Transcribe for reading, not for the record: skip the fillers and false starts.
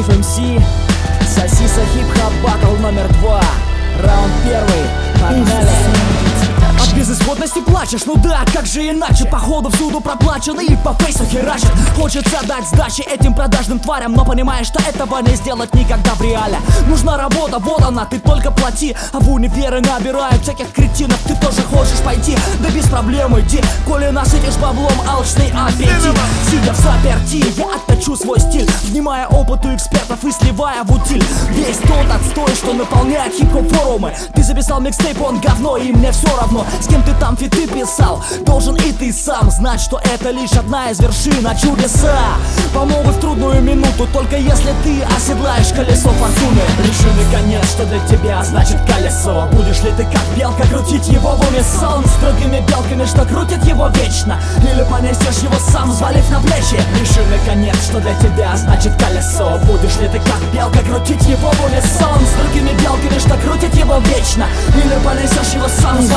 Стив МС, Сосиса хип-хоп батл номер 2. Раунд первый, погнали. От безысходности плачешь, ну да, как же иначе. Походу всюду проплачено и по фейсу херачат. Хочется дать сдачи этим продажным тварям, но понимаешь, что этого не сделать никогда в реале. Нужна работа, вот она, ты только плати. А в универы набирают всяких кретинов. Ты тоже хочешь пойти? Да без проблем иди. Коли насытишь баблом алчный аппетит. Сидя в заперти, я отточу свой стиль, внимая опыту экспертов и сливая в утиль весь тот отстой, что наполняет хип-хоп форумы. Ты записал микстейп, он говно, и мне все равно, с кем ты там фиты писал. Должен и ты сам знать, что это лишь одна из вершин, а чудеса помогут в трудную минуту, только если ты оседлаешь колесо фортуны. Реши наконец, что для тебя значит колесо. Будешь ли ты как белка крутить его в унисон с другими белками, что крутят его вечно, или понесешь его сам, взвалив на плечи? Реши наконец, что для тебя значит колесо. Будешь ли ты как белка крутить его в унисон с другими белками, что крутят его вечно, или понесешь его сам,